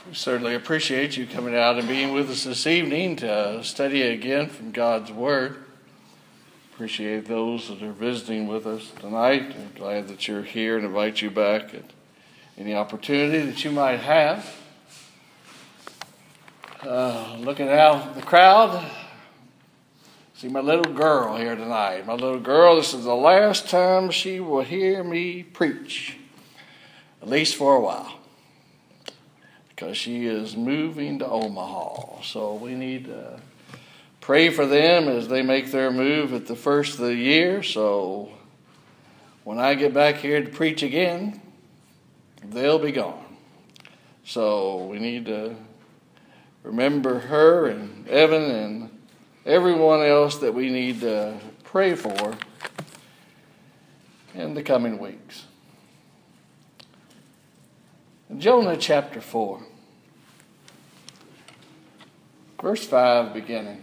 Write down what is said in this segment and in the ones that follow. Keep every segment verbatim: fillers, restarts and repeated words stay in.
We certainly appreciate you coming out and being with us this evening to study again from God's Word. Appreciate those that are visiting with us tonight. I'm glad that you're here and invite you back at any opportunity that you might have. Uh, looking out at the crowd, see my little girl here tonight. My little girl, this is the last time she will hear me preach, at least for a while, because she is moving to Omaha. So we need to pray for them as they make their move at the first of the year. So when I get back here to preach again, they'll be gone. So we need to remember her and Evan and everyone else that we need to pray for in the coming weeks. Jonah chapter four, verse five beginning.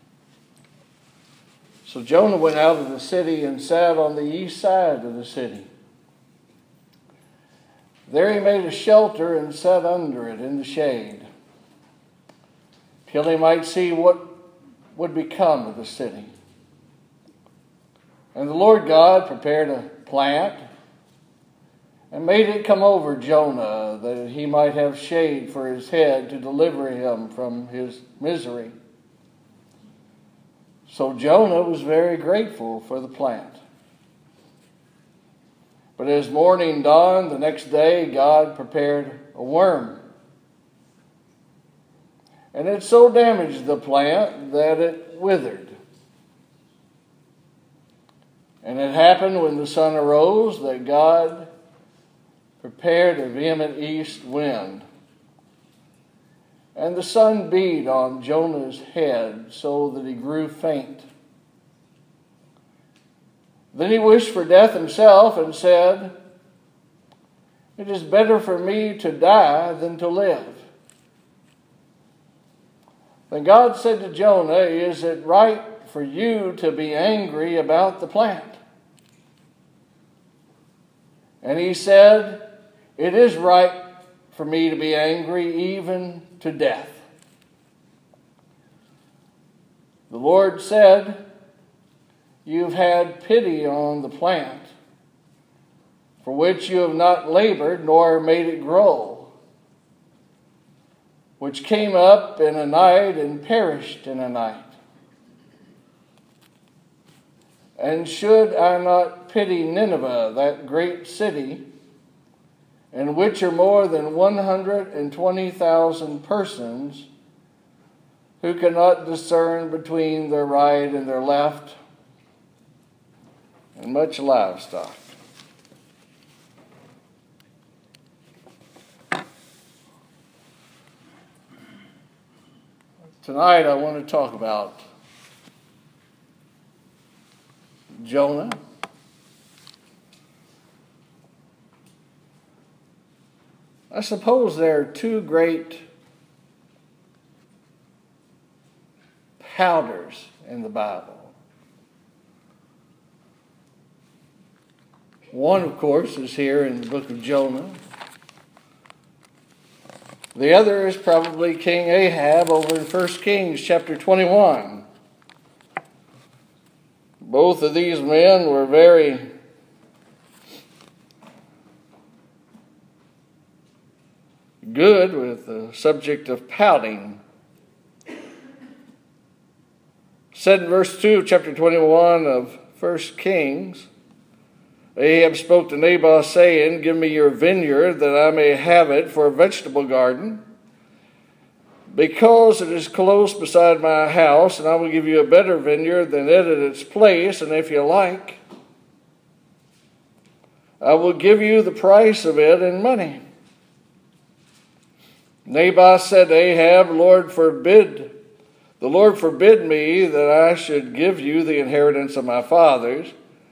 So Jonah went out of the city and sat on the east side of the city. There he made a shelter and sat under it in the shade, till he might see what would become of the city. And the Lord God prepared a plant and made it come over Jonah, that he might have shade for his head to deliver him from his misery. So Jonah was very grateful for the plant. But as morning dawned the next day, God prepared a worm. And it so damaged the plant that it withered. And it happened when the sun arose that God prepared a vehement east wind. And the sun beat on Jonah's head so that he grew faint. Then he wished for death himself and said, "It is better for me to die than to live." Then God said to Jonah, "Is it right for you to be angry about the plant?" And he said, "It is right for me to be angry even to death." The Lord said, "You've had pity on the plant, for which you have not labored nor made it grow, which came up in a night and perished in a night. And should I not pity Nineveh, that great city, in which are more than one hundred twenty thousand persons who cannot discern between their right and their left, and much livestock?" Tonight I want to talk about Jonah. I suppose there are two great powders in the Bible. One, of course, is here in the book of Jonah. The other is probably King Ahab over in First Kings chapter twenty-one. Both of these men were very good with the subject of pouting. Said in verse two of chapter twenty-one of First Kings, Ahab spoke to Naboth, saying, "Give me your vineyard, that I may have it for a vegetable garden, because it is close beside my house, and I will give you a better vineyard than it at its place, and if you like, I will give you the price of it in money." Naboth said to Ahab, Lord forbid, the Lord forbid me that I should give you the inheritance of my fathers.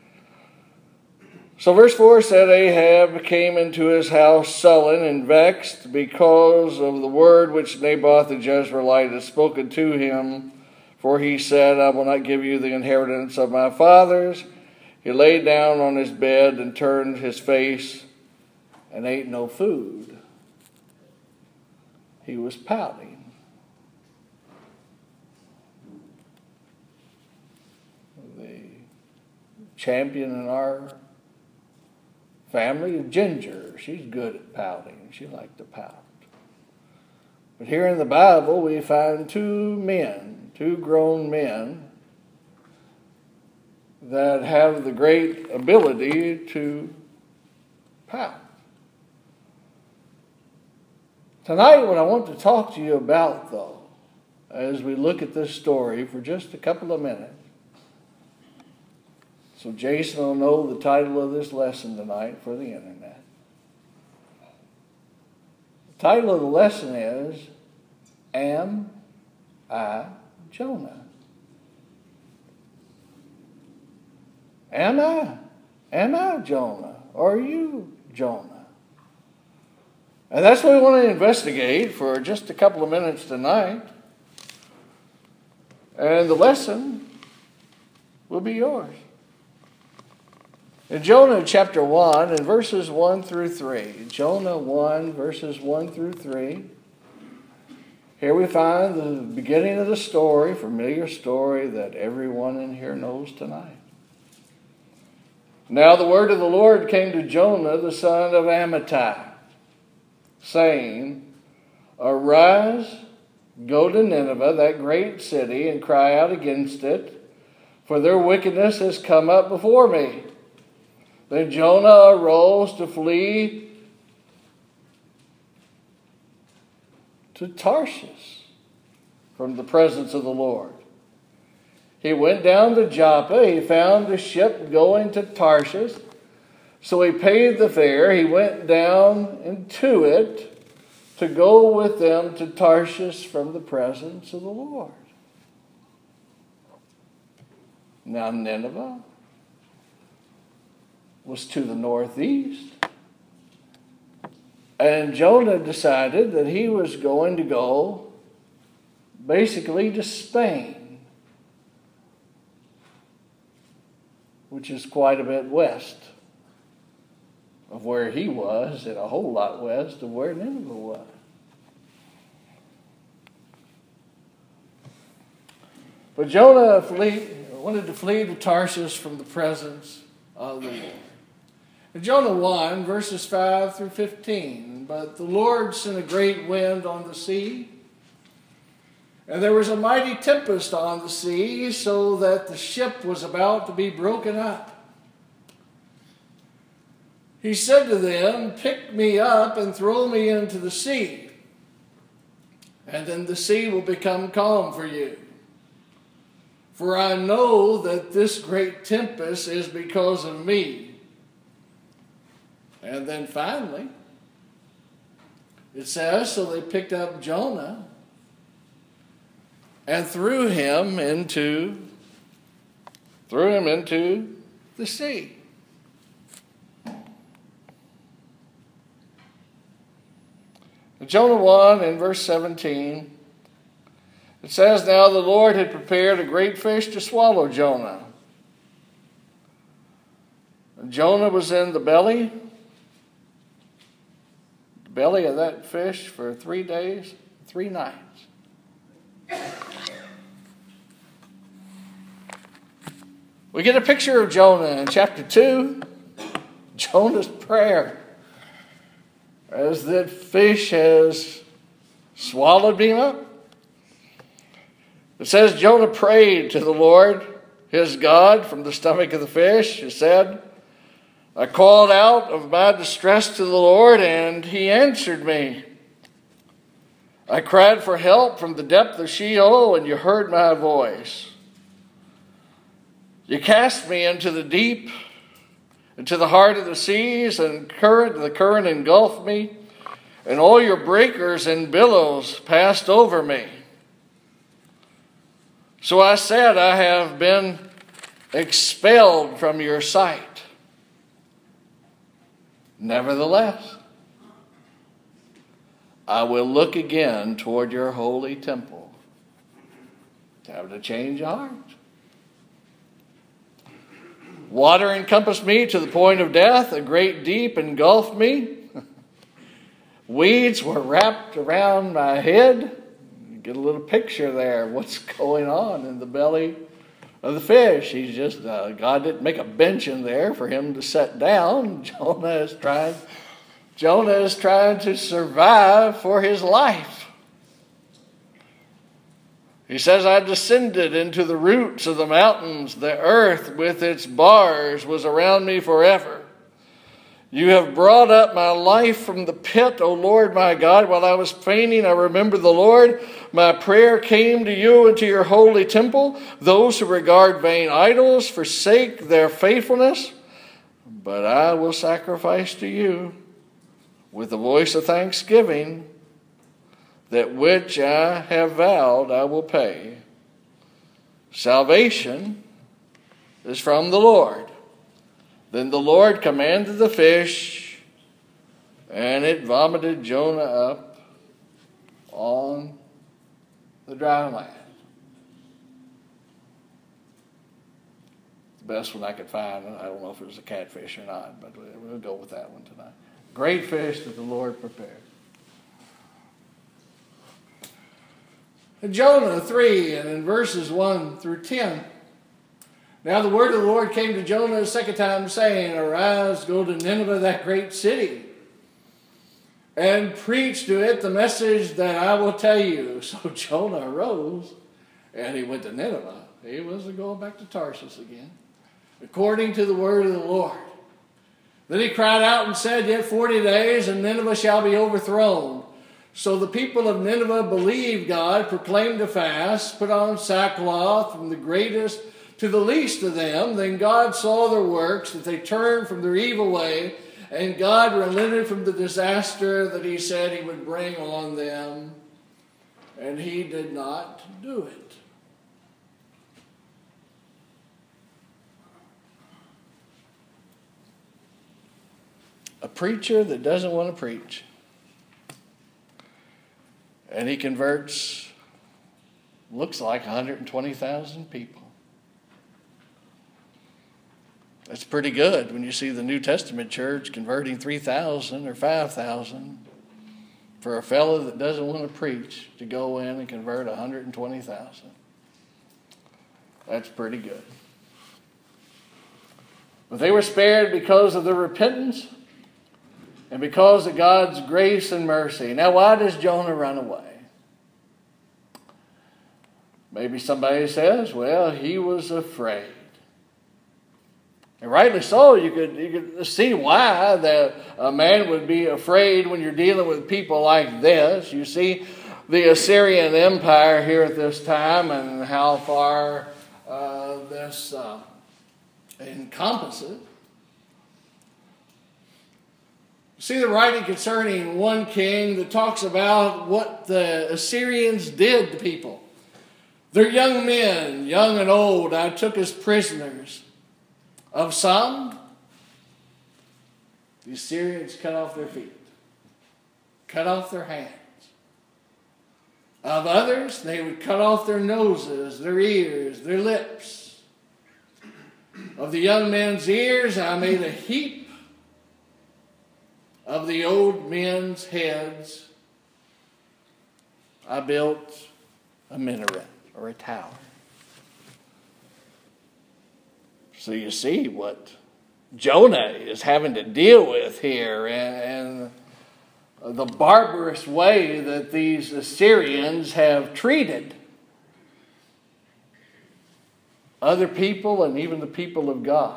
So verse four said, Ahab came into his house sullen and vexed because of the word which Naboth the Jezreelite had spoken to him. For he said, I will not give you the inheritance of my fathers. He lay down on his bed and turned his face and ate no food. he was pouting. The champion in our family is Ginger. She's good at pouting. She liked to pout. But here in the Bible, we find two men, two grown men, that have the great ability to pout. Tonight, what I want to talk to you about, though, as we look at this story for just a couple of minutes, so Jason will know the title of this lesson tonight for the internet. The title of the lesson is, Am I Jonah? Am I? Am I Jonah? Or are you Jonah? And that's what we want to investigate for just a couple of minutes tonight. And the lesson will be yours. In Jonah chapter one, in verses one through three, Jonah one, verses one through three, here we find the beginning of the story, familiar story that everyone in here knows tonight. Now the word of the Lord came to Jonah, the son of Amittai, saying, Arise, go to Nineveh, that great city, and cry out against it, for their wickedness has come up before me. Then Jonah arose to flee to Tarshish from the presence of the Lord. He went down to Joppa. He found a ship going to Tarshish. So he paid the fare. He went down into it to go with them to Tarshish from the presence of the Lord. Now Nineveh was to the northeast. And Jonah decided that he was going to go basically to Spain, which is quite a bit west of where he was and a whole lot west of where Nineveh was. But Jonah flee, wanted to flee to Tarshish from the presence of the Lord. In Jonah one, verses five through fifteen, but the Lord sent a great wind on the sea, and there was a mighty tempest on the sea, so that the ship was about to be broken up. He said to them, Pick me up and throw me into the sea, and then the sea will become calm for you. For I know that this great tempest is because of me. And then finally, it says, so they picked up Jonah and threw him into, threw him into the sea. In Jonah one, in verse seventeen, it says, Now the Lord had prepared a great fish to swallow Jonah. And Jonah was in the belly, the belly of that fish for three days, three nights. We get a picture of Jonah in chapter two, Jonah's prayer, as that fish has swallowed him up. It says Jonah prayed to the Lord, his God, from the stomach of the fish. He said, I called out of my distress to the Lord, and he answered me. I cried for help from the depth of Sheol, and you heard my voice. You cast me into the deep, into the heart of the seas, and current, the current engulfed me, and all your breakers and billows passed over me. So I said, I have been expelled from your sight. Nevertheless, I will look again toward your holy temple. Have to change of heart. Water encompassed me to the point of death. A great deep engulfed me. weeds were wrapped around my head. You get a little picture there of what's going on in the belly of the fish. He's just, uh, God didn't make a bench in there for him to sit down. Jonah is trying, Jonah is trying to survive for his life. He says, I descended into the roots of the mountains. The earth with its bars was around me forever. You have brought up my life from the pit, O Lord my God. While I was fainting, I remembered the Lord. My prayer came to you into your holy temple. Those who regard vain idols forsake their faithfulness. But I will sacrifice to you with the voice of thanksgiving. That which I have vowed I will pay. Salvation is from the Lord. Then the Lord commanded the fish, and it vomited Jonah up on the dry land. The best one I could find. I don't know if it was a catfish or not, but we'll go with that one tonight. Great fish that the Lord prepared. In Jonah three, and in verses one through ten. Now the word of the Lord came to Jonah a second time, saying, Arise, go to Nineveh, that great city, and preach to it the message that I will tell you. So Jonah arose, and he went to Nineveh. He wasn't going back to Tarshish again, according to the word of the Lord. Then he cried out and said, Yet forty days, and Nineveh shall be overthrown. So the people of Nineveh believed God, proclaimed a fast, put on sackcloth from the greatest to the least of them. Then God saw their works, that they turned from their evil way, and God relented from the disaster that he said he would bring on them, and he did not do it. A preacher that doesn't want to preach. And he converts, looks like one hundred twenty thousand people. That's pretty good when you see the New Testament church converting three thousand or five thousand for a fellow that doesn't want to preach to go in and convert one hundred twenty thousand. That's pretty good. But they were spared because of their repentance and because of God's grace and mercy. Now, why does Jonah run away? Maybe somebody says, well, he was afraid. And rightly so, you could, you could see why that a man would be afraid when you're dealing with people like this. You see the Assyrian Empire here at this time and how far uh, this uh, encompasses. See the writing concerning one king that talks about what the Assyrians did to people. Their young men, young and old, I took as prisoners. Of some, the Assyrians cut off their feet, cut off their hands. Of others, they would cut off their noses, their ears, their lips. Of the young men's ears, I made a heap. Of the old men's heads, I built a minaret or a tower. So you see what Jonah is having to deal with here, and, and the barbarous way that these Assyrians have treated other people and even the people of God.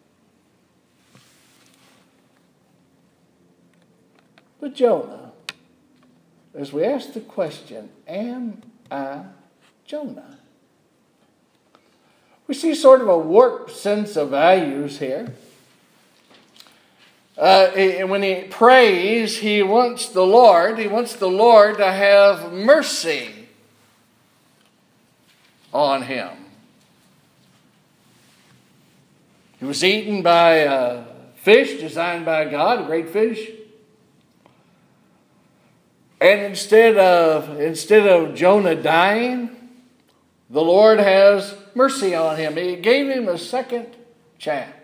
But Jonah, as we ask the question, am I Jonah? We see sort of a warped sense of values here. Uh, and when he prays, he wants the Lord, he wants the Lord to have mercy on him. He was eaten by a fish designed by God, a great fish. And instead of, instead of Jonah dying, the Lord has mercy on him. He gave him a second chance.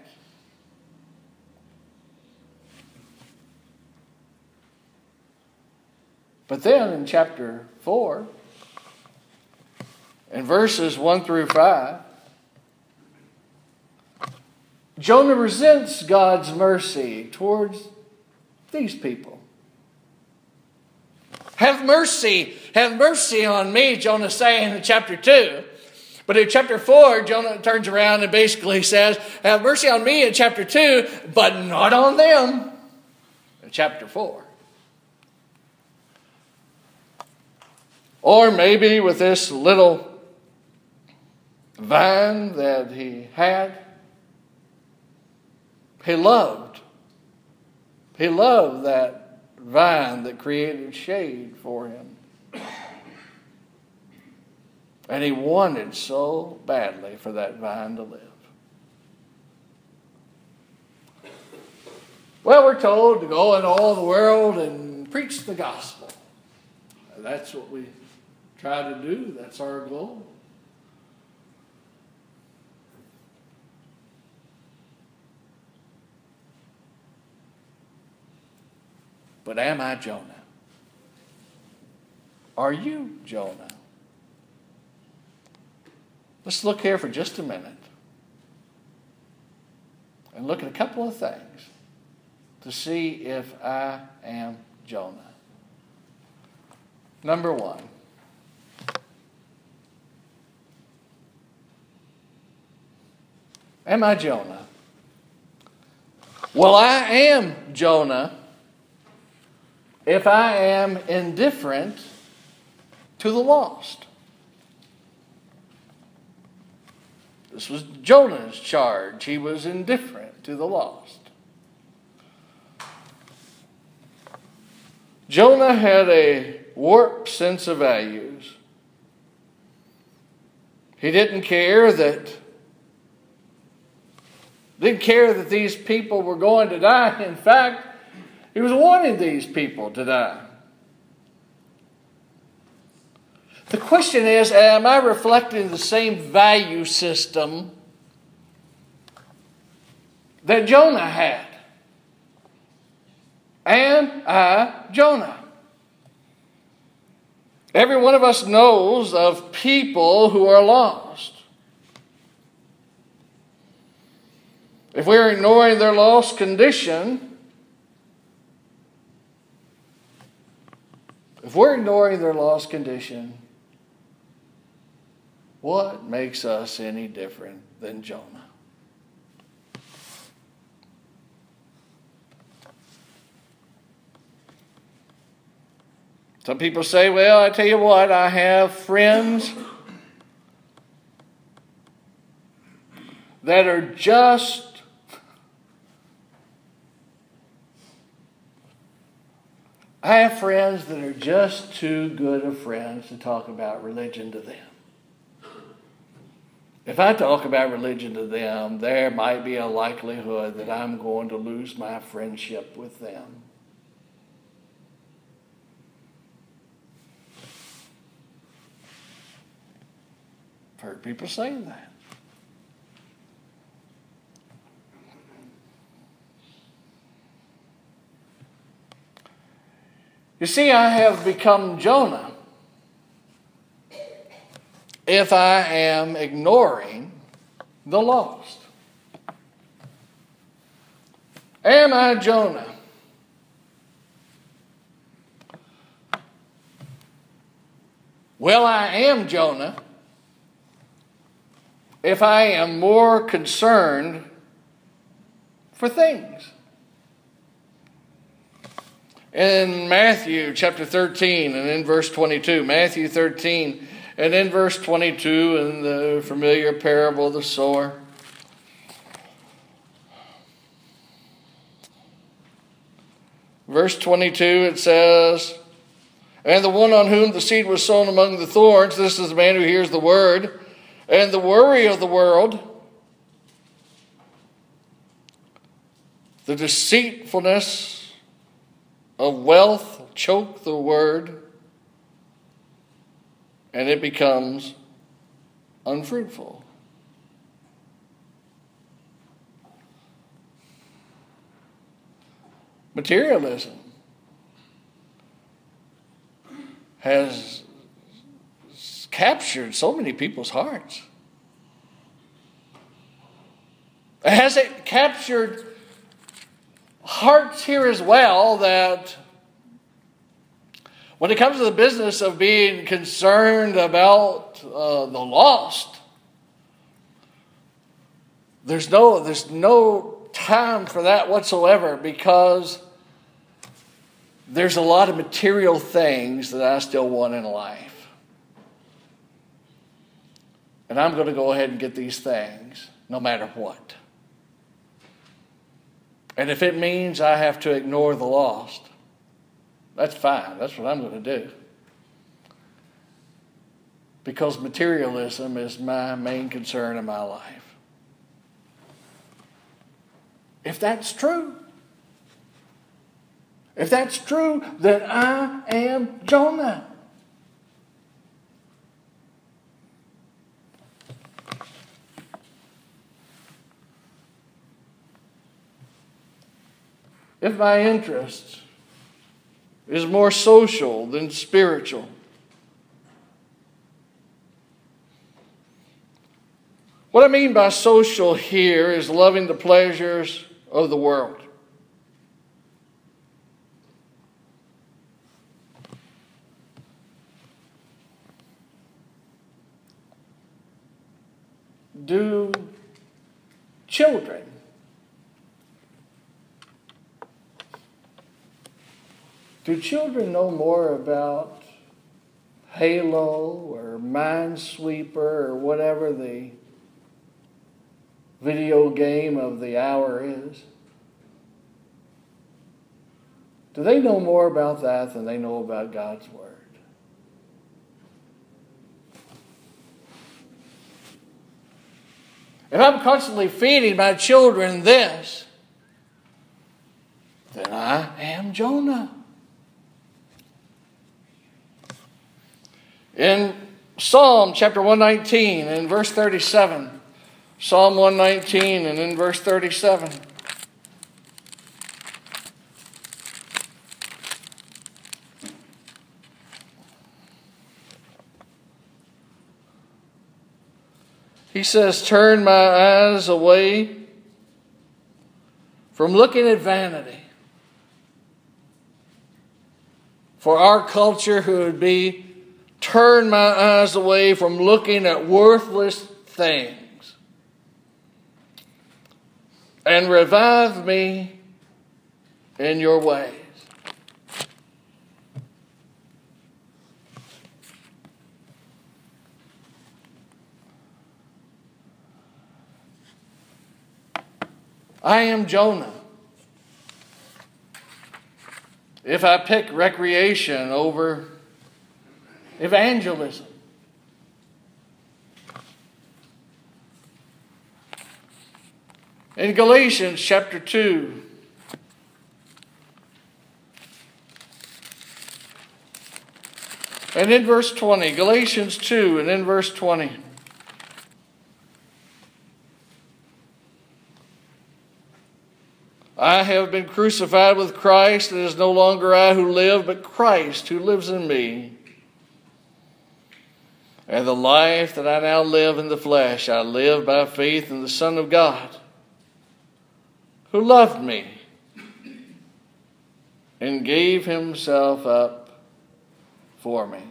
But then in chapter four, in verses one through five, Jonah resents God's mercy towards these people. Have mercy, have mercy on me, Jonah saying in chapter two. But in chapter four, Jonah turns around and basically says, have mercy on me in chapter two, but not on them in chapter four. Or maybe with this little vine that he had, he loved. He loved that vine that created shade for him. And he wanted so badly for that vine to live. Well, we're told to go into all the world and preach the gospel. That's what we try to do. That's our goal. But am I Jonah? Are you Jonah? Let's look here for just a minute and look at a couple of things to see if I am Jonah. Number one, am I Jonah? Well, I am Jonah if I am indifferent to the lost. This was Jonah's charge. He was indifferent to the lost. Jonah had a warped sense of values. He didn't care that didn't care that these people were going to die. In fact, he was wanting these people to die. The question is, am I reflecting the same value system that Jonah had? Am I Jonah? Every one of us knows of people who are lost. If we're ignoring their lost condition, if we're ignoring their lost condition, what makes us any different than Jonah? Some people say, well, I tell you what, I have friends that are just I have friends that are just too good of friends to talk about religion to them. If I talk about religion to them, there might be a likelihood that I'm going to lose my friendship with them. I've heard people say that. You see, I have become Jonah if I am ignoring the lost. Am I Jonah? Well, I am Jonah if I am more concerned for things. In Matthew chapter thirteen and in verse twenty-two, Matthew thirteen and in verse twenty-two, in the familiar parable of the sower, verse twenty-two, it says, and the one on whom the seed was sown among the thorns, this is the man who hears the word, and the worry of the world, the deceitfulness of wealth choke the word, and it becomes unfruitful. Materialism has captured so many people's hearts. Has it captured hearts here as well, that when it comes to the business of being concerned about uh, the lost, there's no, there's no time for that whatsoever, because there's a lot of material things that I still want in life. And I'm going to go ahead and get these things no matter what. And if it means I have to ignore the lost, that's fine. That's what I'm going to do. Because materialism is my main concern in my life. If that's true, if that's true, then I am Jonah. If my interest is more social than spiritual, what I mean by social here is loving the pleasures of the world. Do children Do children know more about Halo or Minesweeper or whatever the video game of the hour is? Do they know more about that than they know about God's Word? If I'm constantly feeding my children this, then I am Jonah. In Psalm chapter one nineteen and verse thirty-seven, Psalm one nineteen and in verse thirty-seven, he says, "Turn my eyes away from looking at vanity." For our culture, who would be, turn my eyes away from looking at worthless things, and revive me in your ways. I am Jonah. If I pick recreation over evangelism. In Galatians chapter two, and in verse twenty, Galatians two and in verse twenty. I have been crucified with Christ. It is no longer I who live, but Christ who lives in me. And the life that I now live in the flesh, I live by faith in the Son of God, who loved me and gave himself up for me.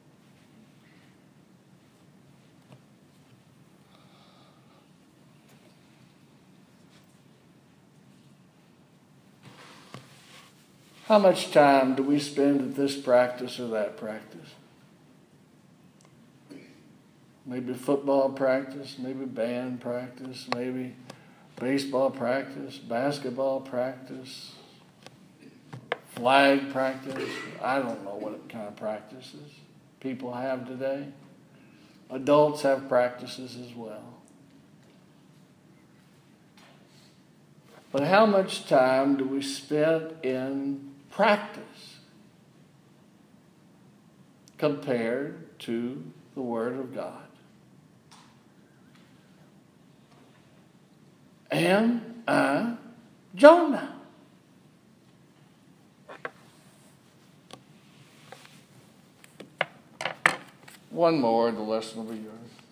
How much time do we spend at this practice or that practice? Maybe football practice, maybe band practice, maybe baseball practice, basketball practice, flag practice. I don't know what kind of practices people have today. Adults have practices as well. But how much time do we spend in practice compared to the Word of God? Am I Jonah? One more, and the lesson will be yours.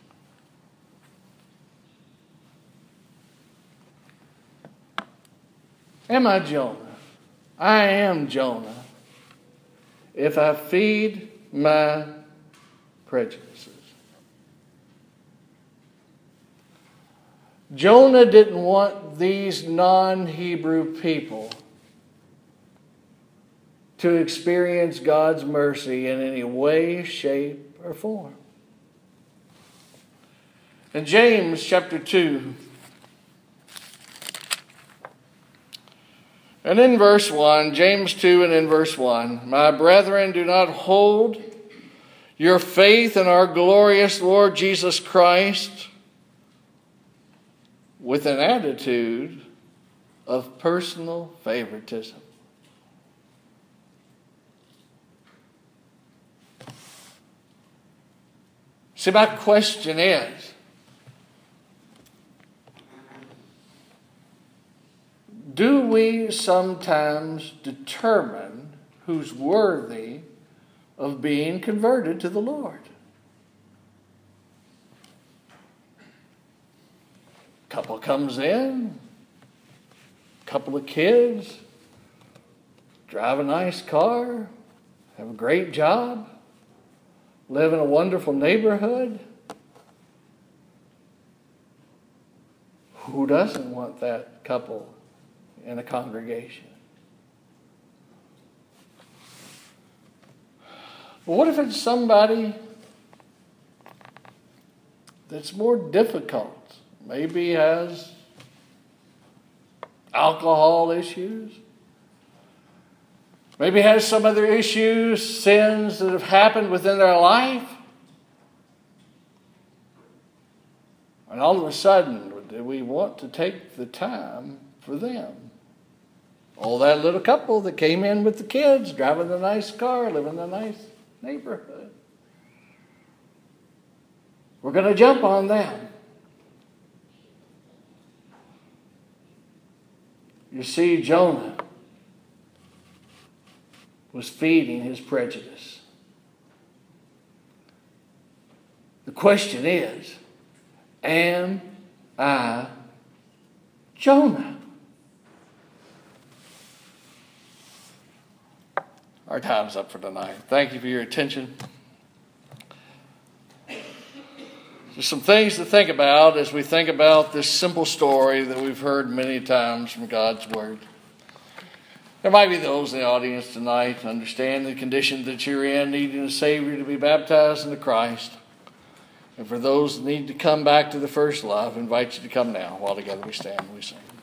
Am I Jonah? I am Jonah if I feed my prejudices. Jonah didn't want these non-Hebrew people to experience God's mercy in any way, shape, or form. In James chapter two, and in verse one, James two and in verse one, my brethren, do not hold your faith in our glorious Lord Jesus Christ with an attitude of personal favoritism. See, my question is, do we sometimes determine who's worthy of being converted to the Lord? Couple comes in, couple of kids, drive a nice car, have a great job, live in a wonderful neighborhood. Who doesn't want that couple in a congregation? But what if it's somebody that's more difficult? Maybe has alcohol issues. Maybe has some other issues, sins that have happened within their life. And all of a sudden, do we want to take the time for them? Oh, that little couple that came in with the kids, driving a nice car, living in a nice neighborhood. We're going to jump on them. You see, Jonah was feeding his prejudice. The question is, am I Jonah? Our time's up for tonight. Thank you for your attention. There's some things to think about as we think about this simple story that we've heard many times from God's Word. There might be those in the audience tonight who understand the condition that you're in, needing a Savior to be baptized into Christ. And for those that need to come back to the first love, I invite you to come now while together we stand and we sing.